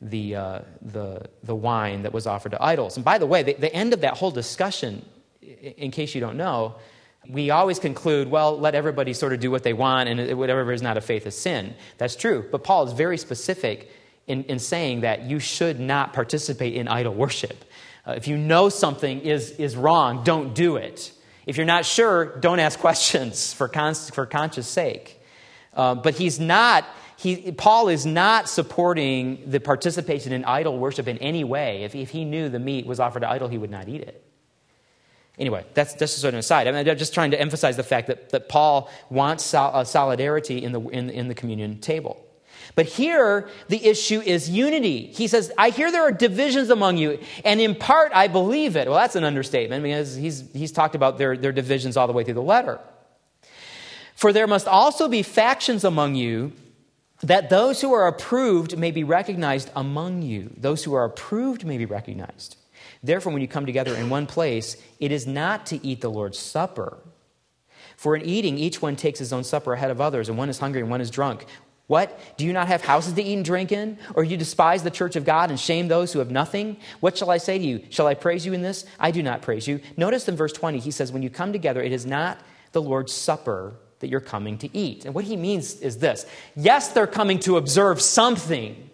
wine that was offered to idols. And by the way, the end of that whole discussion, in case you don't know, we always conclude, well, let everybody sort of do what they want, and whatever is not of faith is sin. That's true. But Paul is very specific in saying that you should not participate in idol worship. If you know something is wrong, don't do it. If you're not sure, don't ask questions for conscience sake. But Paul is not supporting the participation in idol worship in any way. If he knew the meat was offered to idol, he would not eat it. Anyway, that's just sort of an aside. I'm just trying to emphasize the fact that Paul wants solidarity in the communion table. But here, the issue is unity. He says, I hear there are divisions among you, and in part I believe it. Well, that's an understatement, because he's talked about their divisions all the way through the letter. For there must also be factions among you, that those who are approved may be recognized among you. Those who are approved may be recognized. Therefore, when you come together in one place, it is not to eat the Lord's Supper. For in eating, each one takes his own supper ahead of others, and one is hungry and one is drunk. What? Do you not have houses to eat and drink in? Or you despise the church of God and shame those who have nothing? What shall I say to you? Shall I praise you in this? I do not praise you. Notice in verse 20, he says, when you come together, it is not the Lord's Supper that you're coming to eat. And what he means is this. Yes, they're coming to observe something.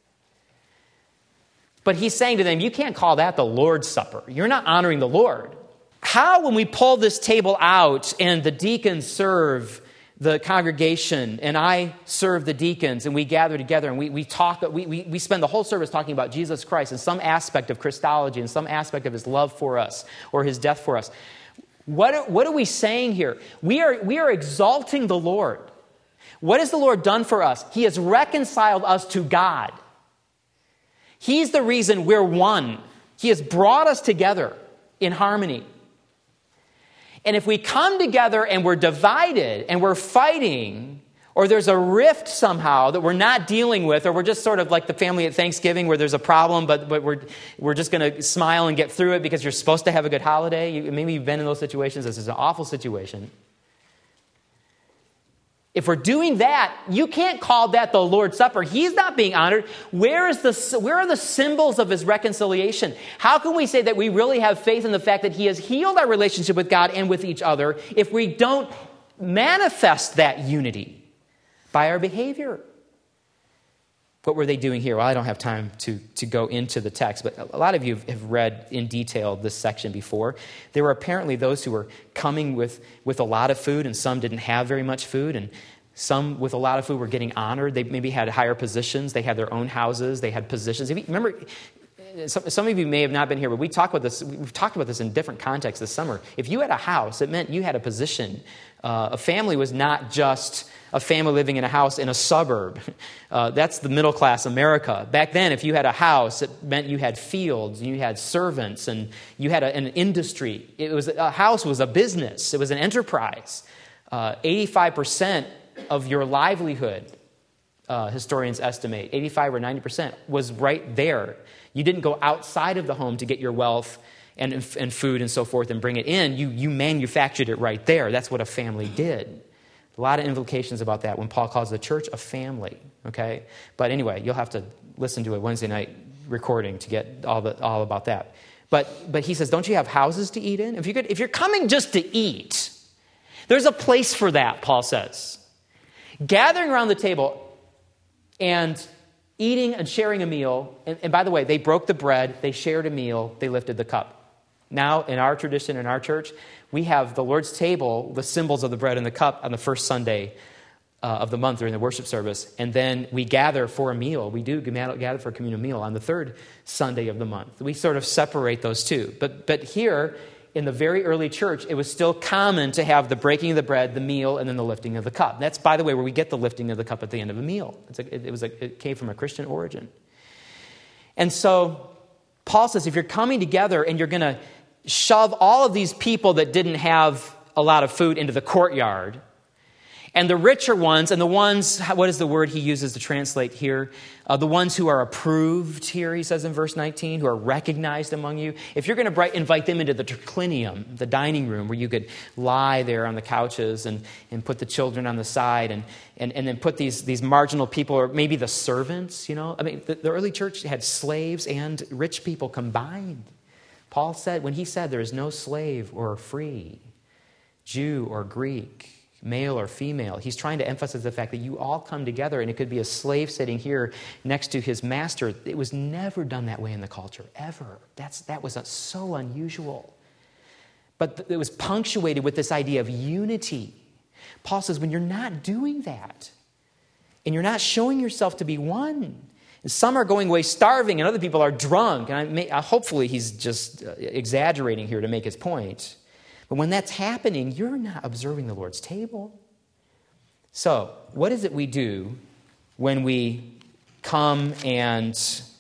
But he's saying to them, you can't call that the Lord's Supper. You're not honoring the Lord. How, when we pull this table out and the deacons serve the congregation and I serve the deacons and we gather together and we talk, we spend the whole service talking about Jesus Christ and some aspect of Christology and some aspect of his love for us or his death for us. What are we saying here? We are exalting the Lord. What has the Lord done for us? He has reconciled us to God. He's the reason we're one. He has brought us together in harmony. And if we come together and we're divided and we're fighting, or there's a rift somehow that we're not dealing with, or we're just sort of like the family at Thanksgiving where there's a problem, but we're just going to smile and get through it because you're supposed to have a good holiday. Maybe you've been in those situations. This is an awful situation. If we're doing that, you can't call that the Lord's Supper. He's not being honored. Where are the symbols of his reconciliation? How can we say that we really have faith in the fact that he has healed our relationship with God and with each other if we don't manifest that unity by our behavior? What were they doing here? Well, I don't have time to go into the text, but a lot of you have read in detail this section before. There were apparently those who were coming with a lot of food, and some didn't have very much food, and some with a lot of food were getting honored. They maybe had higher positions. They had their own houses. They had positions. Remember, some of you may have not been here, but we've talked about this in different contexts this summer. If you had a house, it meant you had a position. A family was not just a family living in a house in a suburb. That's the middle class America. Back then, if you had a house, it meant you had fields, and you had servants, and you had an industry. A house was a business. It was an enterprise. 85% of your livelihood, historians estimate, 85 or 90% was right there. You didn't go outside of the home to get your wealth and food and so forth and bring it in. You manufactured it right there. That's what a family did. A lot of implications about that when Paul calls the church a family, okay? But anyway, you'll have to listen to a Wednesday night recording to get all about that. But he says, don't you have houses to eat in? If you're coming just to eat, there's a place for that, Paul says. Gathering around the table and eating and sharing a meal, and by the way, they broke the bread, they shared a meal, they lifted the cup. Now, in our tradition, in our church, we have the Lord's table, the symbols of the bread and the cup on the first Sunday of the month during the worship service. And then we gather for a meal. We do gather for a communal meal on the third Sunday of the month. We sort of separate those two. But here, in the very early church, it was still common to have the breaking of the bread, the meal, and then the lifting of the cup. That's, by the way, where we get the lifting of the cup at the end of a meal. It came from a Christian origin. And so Paul says, if you're coming together and you're going to shove all of these people that didn't have a lot of food into the courtyard, and the richer ones, and the ones, what is the word he uses to translate here? The ones who are approved here, he says in verse 19, who are recognized among you. If you're going to invite them into the triclinium, the dining room, where you could lie there on the couches and put the children on the side and then put these marginal people, or maybe the servants, I mean, the early church had slaves and rich people combined. Paul said, when he said there is no slave or free, Jew or Greek, male or female, he's trying to emphasize the fact that you all come together, and it could be a slave sitting here next to his master. It was never done that way in the culture, ever. That was so unusual. But it was punctuated with this idea of unity. Paul says, when you're not doing that, and you're not showing yourself to be one, and some are going away starving, and other people are drunk, and hopefully he's just exaggerating here to make his point. But when that's happening, you're not observing the Lord's table. So, what is it we do when we come and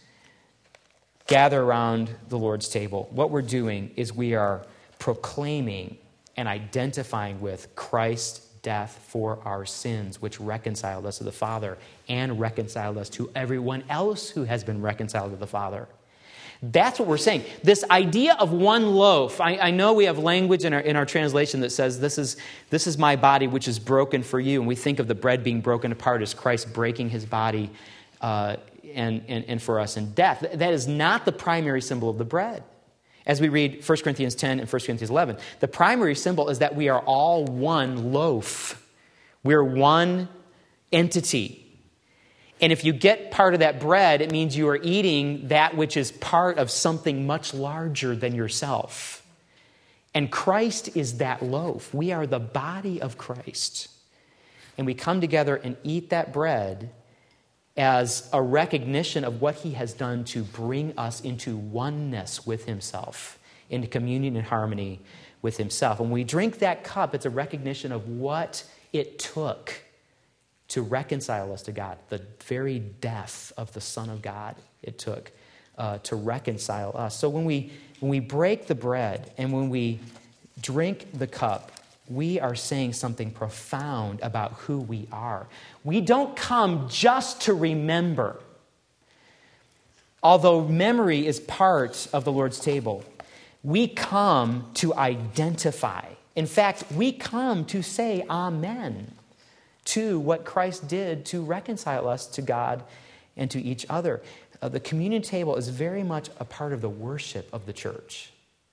gather around the Lord's table? What we're doing is we are proclaiming and identifying with Christ's death for our sins, which reconciled us to the Father and reconciled us to everyone else who has been reconciled to the Father. That's what we're saying. This idea of one loaf, I know we have language in our translation that says, this is my body which is broken for you. And we think of the bread being broken apart as Christ breaking his body and for us in death. That is not the primary symbol of the bread. As we read 1 Corinthians 10 and 1 Corinthians 11, the primary symbol is that we are all one loaf. We're one entity. And if you get part of that bread, it means you are eating that which is part of something much larger than yourself. And Christ is that loaf. We are the body of Christ. And we come together and eat that bread as a recognition of what he has done to bring us into oneness with himself, into communion and harmony with himself. When we drink that cup, it's a recognition of what it took to reconcile us to God, the very death of the Son of God it took to reconcile us. So when we break the bread and when we drink the cup, we are saying something profound about who we are. We don't come just to remember. Although memory is part of the Lord's table, we come to identify. In fact, we come to say amen to what Christ did to reconcile us to God and to each other. The communion table is very much a part of the worship of the church.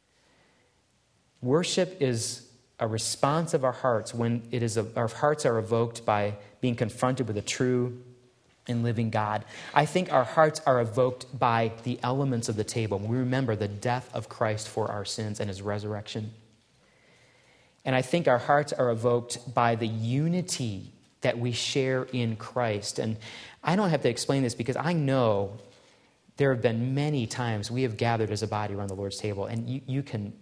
Worship is a response of our hearts when our hearts are evoked by being confronted with a true and living God. I think our hearts are evoked by the elements of the table. We remember the death of Christ for our sins and his resurrection. And I think our hearts are evoked by the unity that we share in Christ. And I don't have to explain this because I know there have been many times we have gathered as a body around the Lord's table, and you can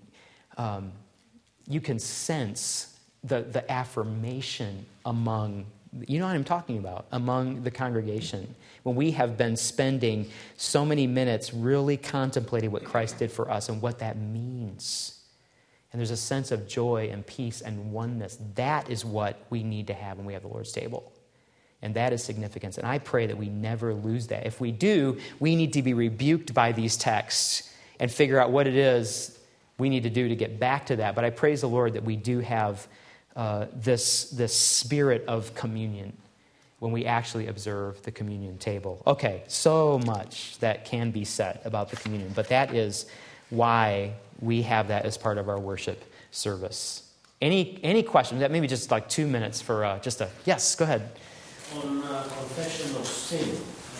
sense the affirmation among, you know what I'm talking about, among the congregation. When we have been spending so many minutes really contemplating what Christ did for us and what that means. And there's a sense of joy and peace and oneness. That is what we need to have when we have the Lord's table. And that is significance. And I pray that we never lose that. If we do, we need to be rebuked by these texts and figure out what it is we need to do to get back to that. But I praise the Lord that we do have this spirit of communion when we actually observe the communion table. Okay, so much that can be said about the communion, but that is why we have that as part of our worship service. Any questions? That maybe just like 2 minutes for just a... Yes, go ahead. On confession of sin,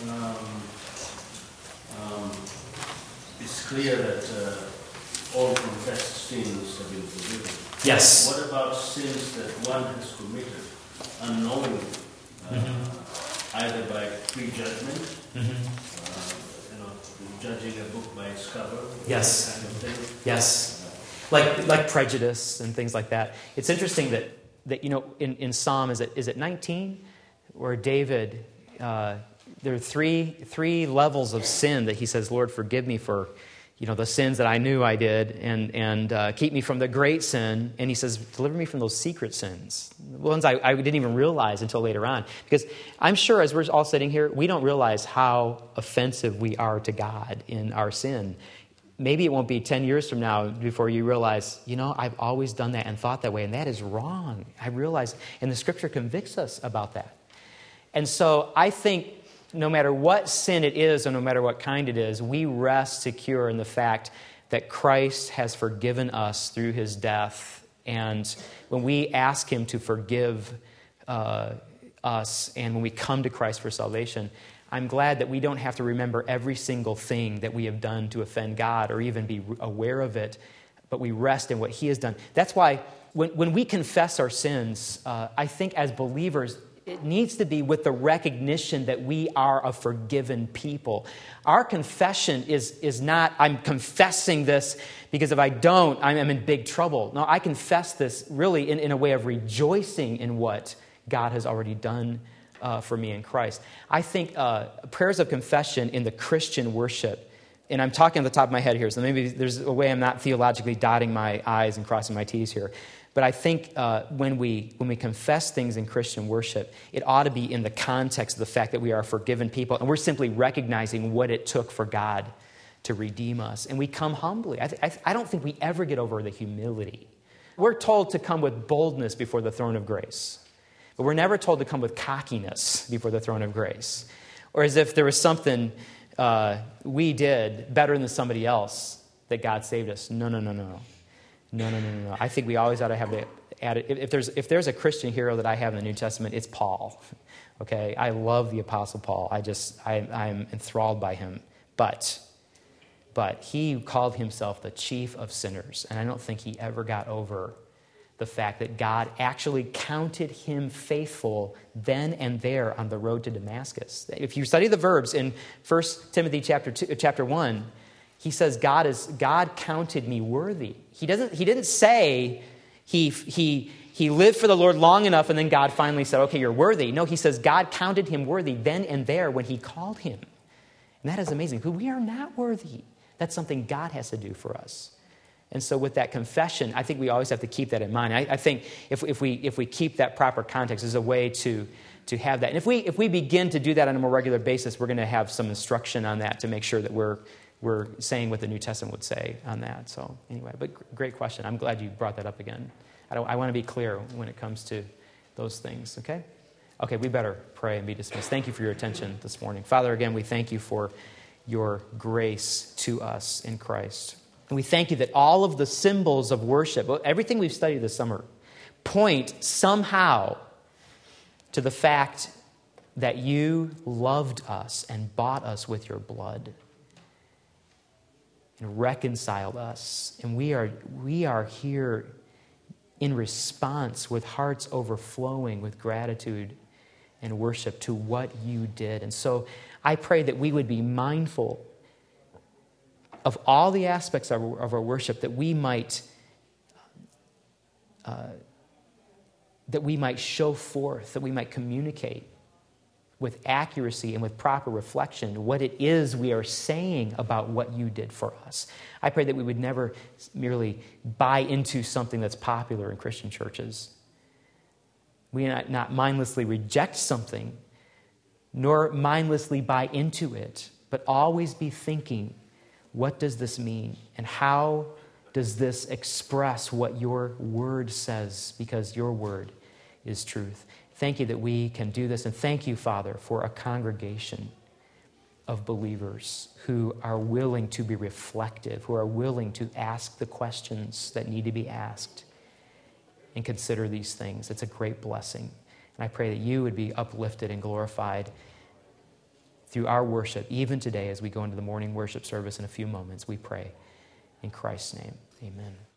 it's clear that all confessed sins have been forgiven. Yes. What about sins that one has committed unknowingly, either by prejudgment, judging a book by its cover, yes, kind of thing? Yes, like prejudice and things like that. It's interesting that you know in Psalm is it 19 where David there are three levels of sin that he says, Lord, forgive me for the sins that I knew I did, and keep me from the great sin. And he says, deliver me from those secret sins, ones I didn't even realize until later on. Because I'm sure as we're all sitting here, we don't realize how offensive we are to God in our sin. Maybe it won't be 10 years from now before you realize, I've always done that and thought that way, and that is wrong. I realize, and the Scripture convicts us about that. And so I think no matter what sin it is or no matter what kind it is, we rest secure in the fact that Christ has forgiven us through his death. And when we ask him to forgive us and when we come to Christ for salvation, I'm glad that we don't have to remember every single thing that we have done to offend God or even be aware of it, but we rest in what he has done. That's why when we confess our sins, I think as believers, it needs to be with the recognition that we are a forgiven people. Our confession is not, I'm confessing this because if I don't, I'm in big trouble. No, I confess this really in a way of rejoicing in what God has already done for me in Christ. I think prayers of confession in the Christian worship, and I'm talking on the top of my head here, so maybe there's a way I'm not theologically dotting my I's and crossing my T's here. But I think when we confess things in Christian worship, it ought to be in the context of the fact that we are a forgiven people, and we're simply recognizing what it took for God to redeem us. And we come humbly. I don't think we ever get over the humility. We're told to come with boldness before the throne of grace. But we're never told to come with cockiness before the throne of grace. Or as if there was something we did better than somebody else that God saved us. No. I think we always ought to have the attitude. If there's a Christian hero that I have in the New Testament, it's Paul. Okay? I love the Apostle Paul. I'm enthralled by him. But he called himself the chief of sinners. And I don't think he ever got over the fact that God actually counted him faithful then and there on the road to Damascus. If you study the verbs in 1 Timothy chapter 1, he says, God counted me worthy. He didn't say he lived for the Lord long enough and then God finally said, okay, you're worthy. No, he says God counted him worthy then and there when he called him. And that is amazing, because we are not worthy. That's something God has to do for us. And so with that confession, I think we always have to keep that in mind. I think if we keep that proper context, there's a way to have that. And if we begin to do that on a more regular basis, we're going to have some instruction on that to make sure that we're saying what the New Testament would say on that. So anyway, but great question. I'm glad you brought that up again. I want to be clear when it comes to those things, okay? Okay, we better pray and be dismissed. Thank you for your attention this morning. Father, again, we thank you for your grace to us in Christ. And we thank you that all of the symbols of worship, everything we've studied this summer, point somehow to the fact that you loved us and bought us with your blood and reconciled us. And we are here in response with hearts overflowing with gratitude and worship to what you did. And so I pray that we would be mindful of all the aspects of our worship, that we might show forth, that we might communicate with accuracy and with proper reflection what it is we are saying about what you did for us. I pray that we would never merely buy into something that's popular in Christian churches. We not mindlessly reject something, nor mindlessly buy into it, but always be thinking, what does this mean? And how does this express what your word says? Because your word is truth. Thank you that we can do this. And thank you, Father, for a congregation of believers who are willing to be reflective, who are willing to ask the questions that need to be asked and consider these things. It's a great blessing. And I pray that you would be uplifted and glorified through our worship, even today as we go into the morning worship service in a few moments. We pray in Christ's name. Amen.